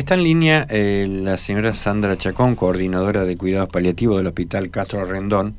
Está en línea la señora Sandra Chacón, coordinadora de cuidados paliativos del Hospital Castro Rendón,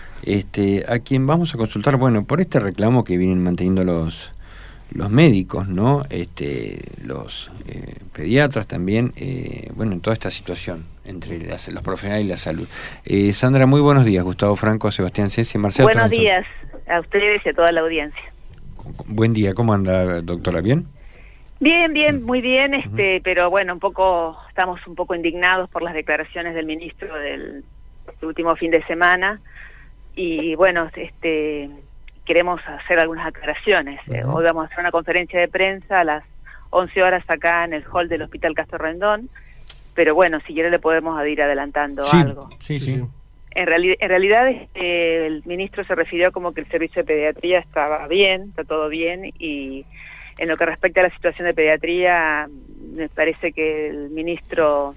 a quien vamos a consultar, bueno, por este reclamo que vienen manteniendo los médicos, ¿no? Los pediatras también, bueno, en toda esta situación entre los profesionales y la salud. Sandra, muy buenos días. Gustavo Franco, Sebastián Ceci, Marcelo. Buenos días a ustedes y a toda la audiencia. Buen día, ¿cómo anda, doctora? ¿Bien? Bien, muy bien, pero bueno, estamos un poco indignados por las declaraciones del ministro del último fin de semana y bueno, queremos hacer algunas aclaraciones. Hoy vamos a hacer una conferencia de prensa a las 11 horas acá en el hall del Hospital Castro Rendón, pero bueno, si quiere le podemos ir adelantando algo. Sí. En realidad el ministro se refirió como que el servicio de pediatría estaba bien, está todo bien, y en lo que respecta a la situación de pediatría, me parece que el ministro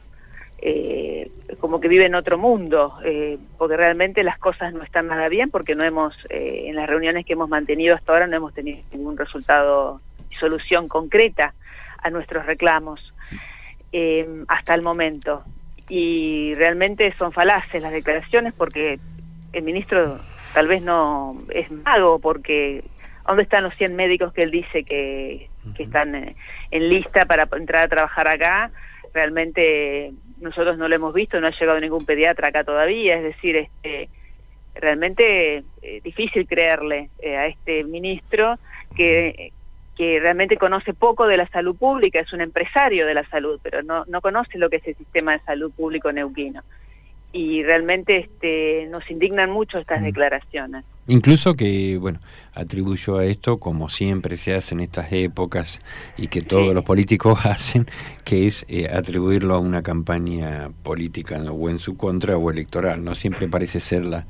como que vive en otro mundo, porque realmente las cosas no están nada bien, porque no hemos, en las reuniones que hemos mantenido hasta ahora, no hemos tenido ningún resultado y solución concreta a nuestros reclamos hasta el momento. Y realmente son falaces las declaraciones, porque el ministro tal vez no es mago, porque ¿dónde están los 100 médicos que él dice que están en lista para entrar a trabajar acá? Realmente nosotros no lo hemos visto, no ha llegado ningún pediatra acá todavía, es decir, realmente difícil creerle a este ministro que realmente conoce poco de la salud pública, es un empresario de la salud, pero no conoce lo que es el sistema de salud público neuquino. Y realmente nos indignan mucho estas declaraciones. Incluso que, bueno, atribuyó a esto, como siempre se hace en estas épocas y que todos los políticos hacen, que es atribuirlo a una campaña política, ¿no? O en su contra o electoral, ¿no? Siempre parece ser la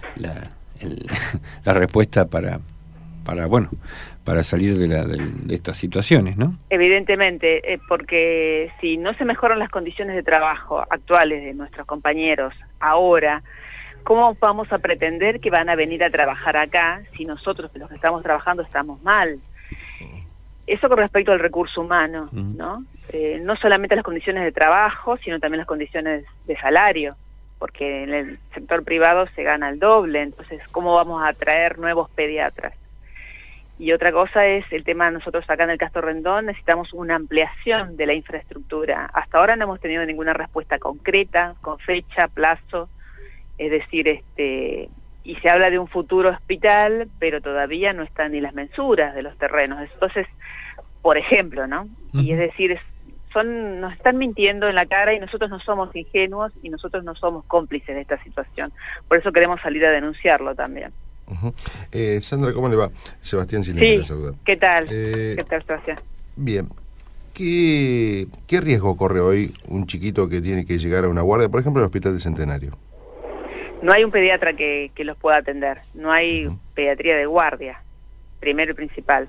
respuesta para salir de estas situaciones, ¿no? Evidentemente, porque si no se mejoran las condiciones de trabajo actuales de nuestros compañeros ahora, ¿cómo vamos a pretender que van a venir a trabajar acá si nosotros, los que estamos trabajando, estamos mal? Eso con respecto al recurso humano, ¿no? No solamente las condiciones de trabajo, sino también las condiciones de salario, porque en el sector privado se gana el doble, entonces, ¿cómo vamos a atraer nuevos pediatras? Y otra cosa es el tema, nosotros acá en el Castro Rendón necesitamos una ampliación de la infraestructura. Hasta ahora no hemos tenido ninguna respuesta concreta, con fecha, plazo, es decir, y se habla de un futuro hospital, pero todavía no están ni las mensuras de los terrenos. Entonces, por ejemplo, ¿no? Y es decir, nos están mintiendo en la cara y nosotros no somos ingenuos y nosotros no somos cómplices de esta situación. Por eso queremos salir a denunciarlo también. Sandra, ¿cómo le va? Sebastián Silvestre le saluda. ¿Qué tal? ¿Qué tal, Sebastián? Bien. ¿Qué riesgo corre hoy un chiquito que tiene que llegar a una guardia, por ejemplo, al Hospital del Centenario? No hay un pediatra que los pueda atender, no hay pediatría de guardia, primero y principal.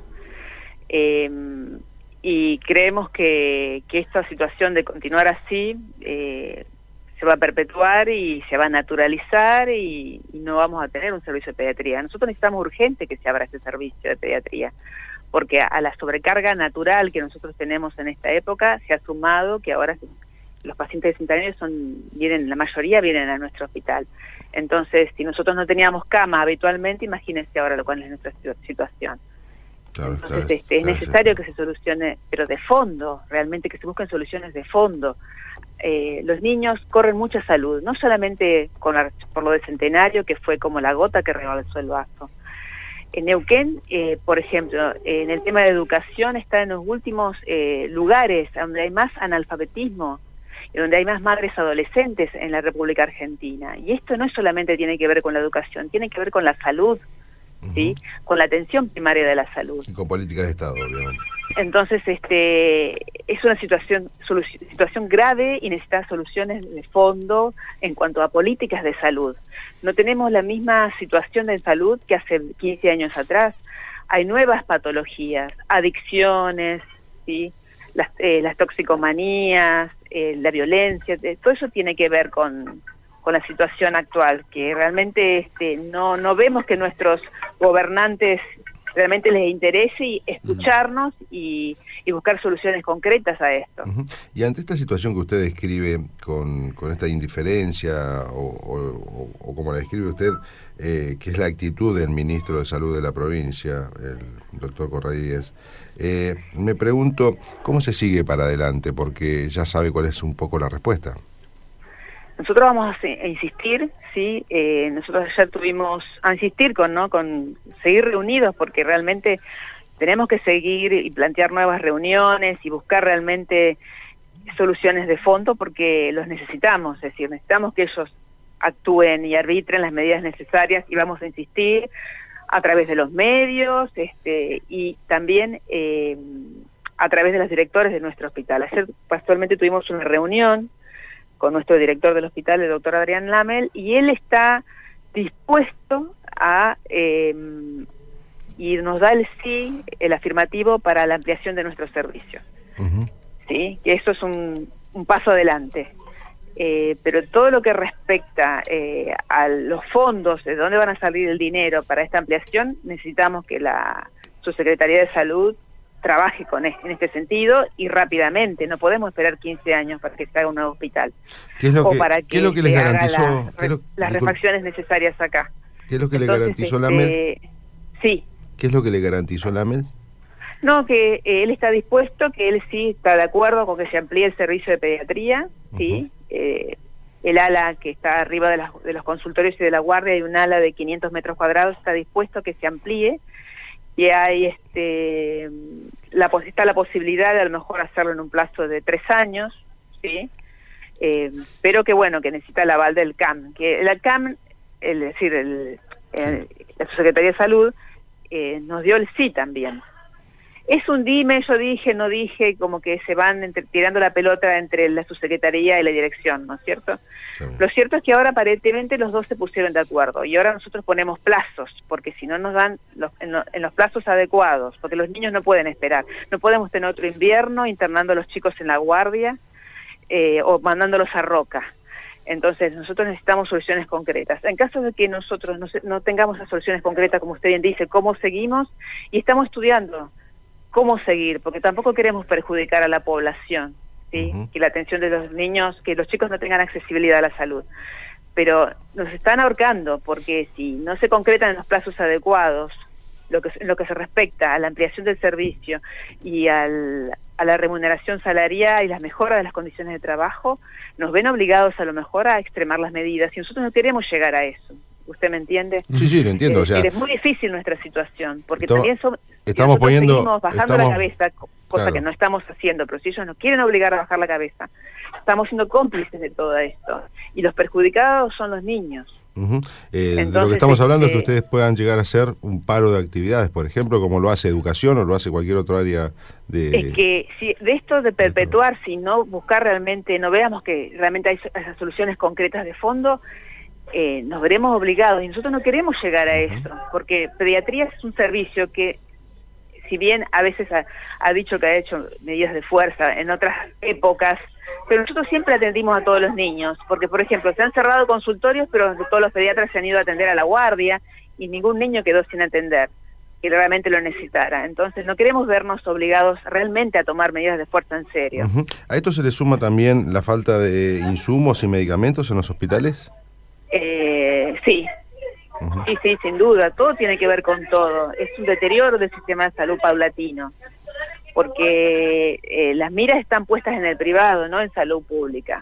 Y creemos que esta situación de continuar así se va a perpetuar y se va a naturalizar y no vamos a tener un servicio de pediatría. Nosotros necesitamos urgente que se abra este servicio de pediatría, porque a la sobrecarga natural que nosotros tenemos en esta época se ha sumado que ahora los pacientes centenarios la mayoría vienen a nuestro hospital. Entonces, si nosotros no teníamos cama habitualmente, imagínense ahora cuál es nuestra situación. Claro, entonces es necesario que se solucione, pero de fondo, realmente que se busquen soluciones de fondo. Los niños corren mucha salud, no solamente por lo del Centenario, que fue como la gota que rebalsó el vaso. En Neuquén, por ejemplo, en el tema de educación está en los últimos lugares donde hay más analfabetismo y donde hay más madres adolescentes en la República Argentina. Y esto no solamente tiene que ver con la educación, tiene que ver con la salud, ¿sí? Con la atención primaria de la salud. Y con políticas de Estado, obviamente. Entonces, es una situación grave y necesita soluciones de fondo en cuanto a políticas de salud. No tenemos la misma situación de salud que hace 15 años atrás. Hay nuevas patologías, adicciones, ¿sí? Las toxicomanías, la violencia, todo eso tiene que ver con la situación actual, que realmente no vemos que nuestros gobernantes realmente les interese y escucharnos y buscar soluciones concretas a esto. Y ante esta situación que usted describe con esta indiferencia o como la describe usted, que es la actitud del ministro de Salud de la provincia, el doctor Corradíez, me pregunto, ¿cómo se sigue para adelante? Porque ya sabe cuál es un poco la respuesta. Nosotros vamos a insistir, ¿sí? Nosotros ayer tuvimos a insistir con seguir reunidos, porque realmente tenemos que seguir y plantear nuevas reuniones y buscar realmente soluciones de fondo, porque los necesitamos, es decir, necesitamos que ellos actúen y arbitren las medidas necesarias, y vamos a insistir a través de los medios y también a través de los directores de nuestro hospital. Ayer casualmente tuvimos una reunión con nuestro director del hospital, el doctor Adrián Lamel, y él está dispuesto a y nos da el sí, el afirmativo para la ampliación de nuestros servicios. ¿Sí? Que eso es un paso adelante. Pero todo lo que respecta a los fondos, de dónde van a salir el dinero para esta ampliación, necesitamos que la Subsecretaría de Salud trabaje en este sentido y rápidamente. No podemos esperar 15 años para que se haga un nuevo hospital. ¿Qué es lo que les garantizó? Las refacciones necesarias acá. ¿Qué es lo que le garantizó Lamel? Sí. ¿Qué es lo que le garantizó Lamel? No, que él está dispuesto, que él sí está de acuerdo con que se amplíe el servicio de pediatría, ¿sí? El ala que está arriba de los consultorios y de la guardia, hay un ala de 500 metros cuadrados, está dispuesto a que se amplíe, y hay está la posibilidad de a lo mejor hacerlo en un plazo de 3 años, ¿sí? Pero que bueno, que necesita el aval del CAM, que el CAM, la Subsecretaría de Salud, nos dio el sí también. Es un dime, yo dije, no dije, como que se van tirando la pelota entre la subsecretaría y la dirección, ¿no es cierto? Sí. Lo cierto es que ahora aparentemente los dos se pusieron de acuerdo, y ahora nosotros ponemos plazos, porque si no nos dan en los plazos adecuados, porque los niños no pueden esperar. No podemos tener otro invierno internando a los chicos en la guardia o mandándolos a Roca. Entonces nosotros necesitamos soluciones concretas. En caso de que nosotros no tengamos las soluciones concretas, como usted bien dice, ¿cómo seguimos? Y estamos estudiando cómo seguir, porque tampoco queremos perjudicar a la población, ¿sí? Que la atención de los niños, que los chicos no tengan accesibilidad a la salud. Pero nos están ahorcando, porque si no se concretan en los plazos adecuados, lo que se respecta a la ampliación del servicio y a la remuneración salarial y las mejoras de las condiciones de trabajo, nos ven obligados a lo mejor a extremar las medidas, y nosotros no queremos llegar a eso. ¿Usted me entiende? Sí, lo entiendo. O sea, es muy difícil nuestra situación, porque también seguimos bajando la cabeza, cosa que no estamos haciendo, pero si ellos nos quieren obligar a bajar la cabeza, estamos siendo cómplices de todo esto, y los perjudicados son los niños. Entonces, de lo que estamos hablando es que ustedes puedan llegar a hacer un paro de actividades, por ejemplo, como lo hace educación o lo hace cualquier otro área de... Es que si de esto de perpetuar, si no buscar realmente, no veamos que realmente hay esas soluciones concretas de fondo, nos veremos obligados, y nosotros no queremos llegar a eso, porque pediatría es un servicio que, si bien a veces ha dicho que ha hecho medidas de fuerza en otras épocas, pero nosotros siempre atendimos a todos los niños, porque por ejemplo se han cerrado consultorios, pero todos los pediatras se han ido a atender a la guardia y ningún niño quedó sin atender, que realmente lo necesitara. Entonces no queremos vernos obligados realmente a tomar medidas de fuerza en serio. ¿A esto se le suma también la falta de insumos y medicamentos en los hospitales? Sí. Sí, sin duda, todo tiene que ver con todo. Es un deterioro del sistema de salud paulatino, porque las miras están puestas en el privado, no en salud pública.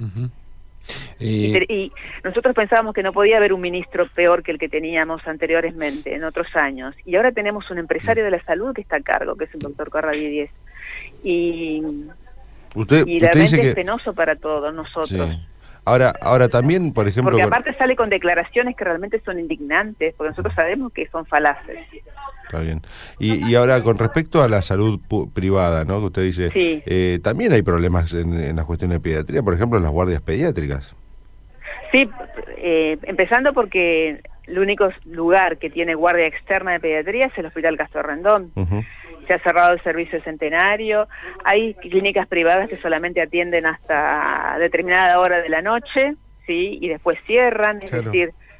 Y nosotros pensábamos que no podía haber un ministro peor que el que teníamos anteriormente, en otros años. Y ahora tenemos un empresario de la salud que está a cargo, que es el doctor Corradíez. Y realmente es penoso para todos nosotros. Sí. Ahora también, por ejemplo... Porque aparte sale con declaraciones que realmente son indignantes, porque nosotros sabemos que son falaces. Está bien. Y ahora, con respecto a la salud privada, ¿no? Que usted dice, sí. También hay problemas en las cuestiones de pediatría, por ejemplo, en las guardias pediátricas. Sí, empezando porque el único lugar que tiene guardia externa de pediatría es el Hospital Castro Rendón. Se ha cerrado el servicio Centenario, hay clínicas privadas que solamente atienden hasta determinada hora de la noche, ¿sí? Y después cierran, es decir,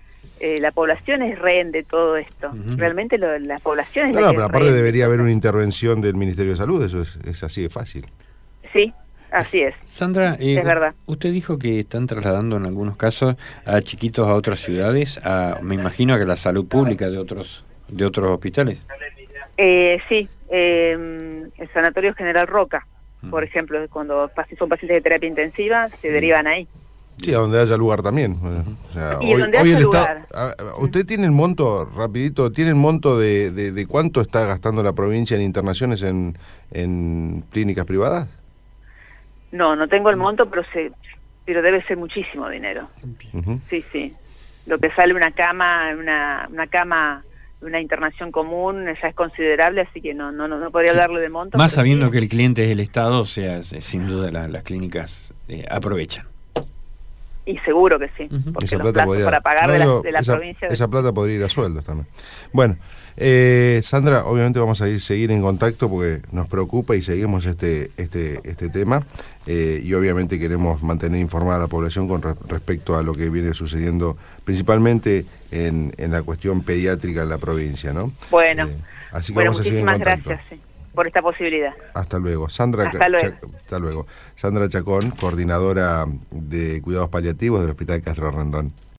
la población es rehén de todo esto. Realmente la población es la que pero es aparte rehén. debería haber una intervención del Ministerio de Salud, eso es así de fácil. Sí, así es. Sandra, Es verdad. usted dijo que están trasladando en algunos casos a chiquitos a otras ciudades, me imagino que la salud pública de otros hospitales. Sí, el Sanatorio General Roca, por ejemplo, cuando son pacientes de terapia intensiva, se derivan ahí. Sí, a donde haya lugar también. O sea, Y donde haya lugar. ¿Usted tiene el monto, rapidito, tiene el monto de cuánto está gastando la provincia en internaciones en clínicas privadas? No tengo el monto, pero debe ser muchísimo dinero. Sí. Lo que sale una cama, una internación común, ya es considerable, así que no podría hablarle de monto. Más sabiendo que el cliente es el Estado, o sea, sin duda las clínicas aprovechan. Y seguro que sí, porque los plazos para pagar de la provincia... Esa plata podría ir a sueldos también. Bueno, Sandra, obviamente vamos a seguir en contacto porque nos preocupa y seguimos este tema y obviamente queremos mantener informada a la población con respecto a lo que viene sucediendo principalmente en la cuestión pediátrica en la provincia, ¿no? Bueno, así que vamos a seguir en contacto. Muchísimas gracias por esta posibilidad. Hasta luego. Sandra, hasta luego. Sandra Chacón, coordinadora de cuidados paliativos del Hospital Castro Rendón.